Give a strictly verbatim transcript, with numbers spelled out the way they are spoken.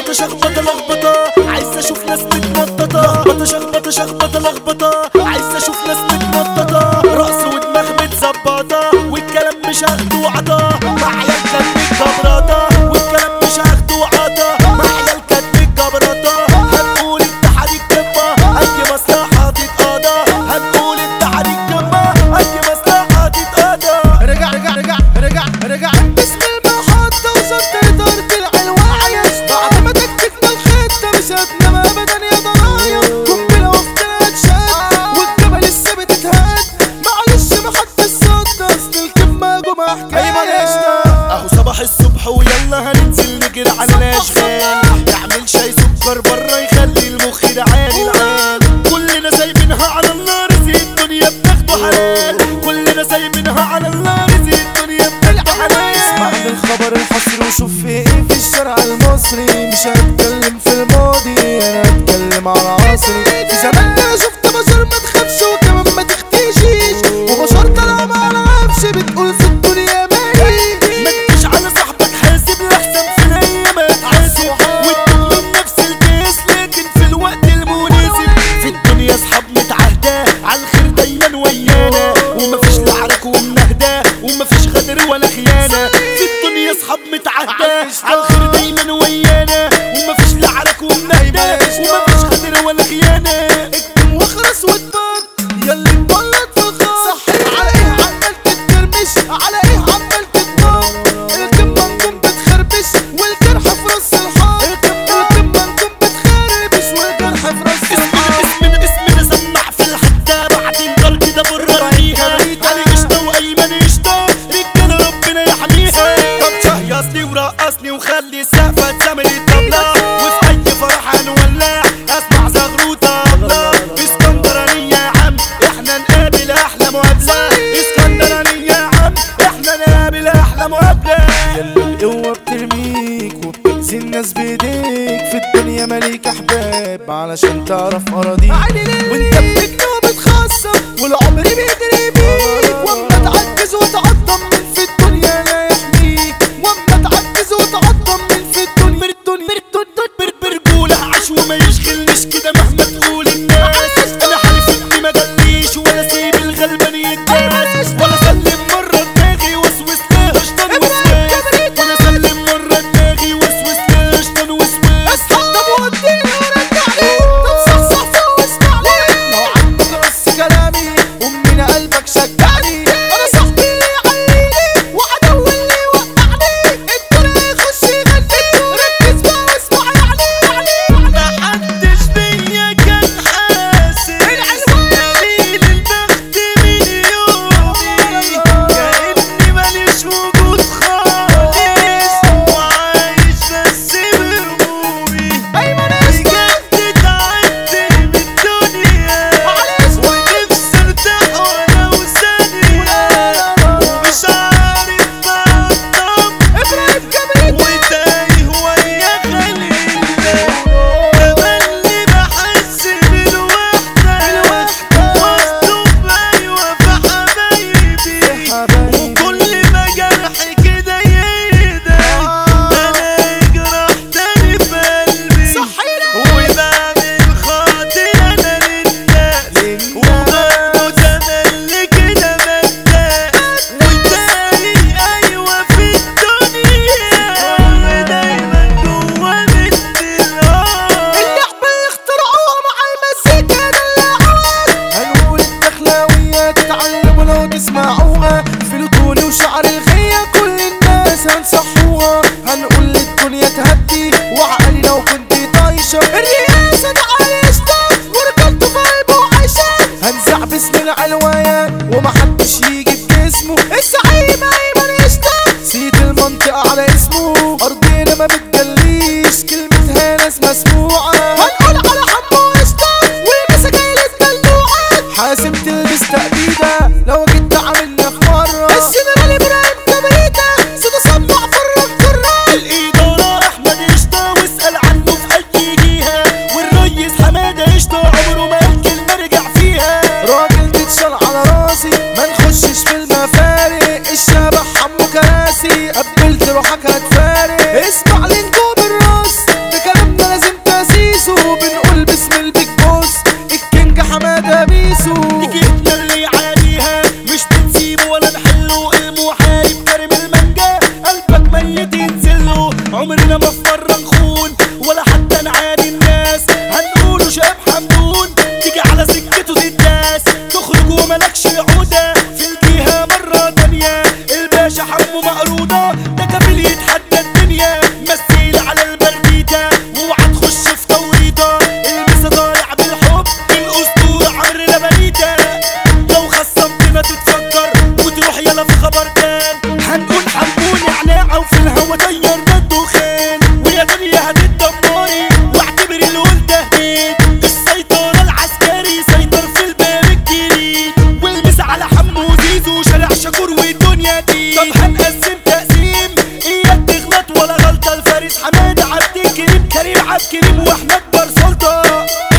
شخبطة شخبطة لخبطة عايز اشوف ناس متنططة لخبطة شخبطة شخبطة لخبطة عايز اشوف ناس متنططة رقص ودماغ متظبطة والكلام مش هاخده وعطا مع عيال كانت متجبرطة والكلام مش هاخده وعطا مع عيال كانت متجبرطة هنقول اتحاد الكبة اي مصلحة تتقاضى هنقول اتحاد الكبة اي مصلحة تتقاضى. رجع رجع رجع رجع رجع باسم المحطة وصلت إدارة العلواية بعد ما تكتكنا الخطة مش هتنام أبدا يا ضنايا قنبلة وفتات شد والجبل لسه بتتهد معلش محط الصد أصل الكلمة جمع حكاية. اهو صباح الصبح ويلا هننزل نجري على الاشغال نعمل شاي سكر بره يخلي المخ ده عالي العال كلنا سايبينها على الله رزق الدنيا بتاخده حلال كلنا سايبينها على الله رزق الدنيا بتاخده حلال. اسمع من الخبر الحصري وشوف في ايه في الشارع المصري مش هتكلم في الماضي انا هتكلم على عصري في زمان انا شفت بشر ما تخافش وكمان ما تختشيش وبشر طالما على عفش بتقول في الدنيا مالي ما تجيش على صاحبك حاسب لحسن في الهي ما تحاسب وتقول من نفس الكيس لكن في الوقت المناسب في الدنيا اصحاب متعهدة على الخير دايما ويانا ومفيش لعرك ومنهدة ومفيش غدر ولا خيانة في الدنيا اصحاب متعهدة على الخير دايما ويانا ومفيش لعرك ومنهدة ومفيش غدر ولا خيانة. اكتم واخرس واتبط ياللي مبلط في الخط على ايه عمال تتكرمش على ايه عمال تتنط الكلمة نكون بتخربش والجرح في راس الحار الكلمة نكون بتخربش والجرح في راس الحار. اسمنا اسمنا سمع في الحتة بعدين قال كده بره ريحة علي قشطة وايمن قشطة رجالة ربنا يحميها. طب شهيصني ورقصني وخلي السقفة تسامر الطبلة وفي اي فرح هنولع اسمع زغروطة طبلة اسكندرانية يا عم احنا نقابل احلى مقابلة اسكندرانية يا عم احنا نقابل احلى مقابلة. ياللي القوة بترميك وبتأذي الناس بايديك في الدنيا ماليك احباب علشان تعرف اراضيك وانت بتجني وبتخصم والعمر بيجري بيك واما تعجز وتعطم من في الدنيا لا يحميك واما تعجز وتعطم من في الدنيا الدنيا برجولة عاش وما يشغلنيش كده مهما تقول الناس انا حالف اني ما جليش ولا سيب الغلبان يتداس ولا سلم مرة دماغي وسوس لها شطان وسواس ولا سلم مرة دماغي وسوس لها شطان وسواس. طب وديني ورجعني طب صحصح واسمعني لو عندك بس كلامي ومن قلبك شجعني انا صاحبي اللي يعليني وعدو اللي يوقعني الدنيا يخش يغني ركز بقى واسمع يعني يعني محدش بيا كان حاسس قليل البخت من يومي كأني ماليش وجود خالص وعايش بس بهمومي بجد تعبت من الدنيا ونفسي ارتاح ولو ثانية ومش عارف بطم وتايه ويا خليلة تملي بحس بالوحدة واطلب ايوه في حبايبي وكل ما جرحي كده يهدى انا يجرح تاني في قلبي وبعمل خاطر انا للناس وبرضه تملي كده بتلاقي وتاني ايوه في الدنيا دايما جوا بنت الهار اللعبة اللي اخترعوها مع المزيكا دلعوها هنقول الدخلاوية تتعلموا لو تسمعوها فلوتوني وشعر الغية كل الناس هنصحوها هنقول للدنيا تهدي وعقلي لو كنت طايشة الرئاسة عايشة ورجلته في قلبه وعايشة هنزع باسم العلواية ومحدش يجي بجسمه الزعيم ايمن قشطة سيد المنطقة على اسمه ارضنا ما بتجليش كلمتها ناس مسموعة هنقول على حمو قشطة والمسا جاي للدلوعة حاسب تلبس تأبيدة لو جيت عاملنا في مرة الجنرال ابراهيم كبريتة صوته سمع فرة الكرة الإدارة أحمد قشطة واسأل عنه في أي جهة والريس حمادة قشطة عمره ما قال كلمة رجع فيها راجل تتشال على راسي ما نخشش في المفارق الشبح حمو كراسي قبلت روحك هتفارق اسمع لنجوم الراس بكلام اقلامه مقروضة ده كفيل يتحدى الدنيا مثيل على البرديدة واوعى تخش في توريطة المسا ضايع بالحب الاسطورة عمرو لبنيتة لو خصمتنا تتفكر وتروح يلا في خبر تاني هنقول حنقول نعناع وفي الهوا طيرنا الدخان ويا دنيا هتتدمري واعتبري اللي قلت هديت السيطرة العسكري سيطر في الباب الجديد والمس على حمو زيزو شارع شاكور والدنيا دي طب هنقسم تقسيم اياك تغلط ولا غلطة الفارس حمادة عبد الكريم كريم عبد الكريم واحمد بار سلطة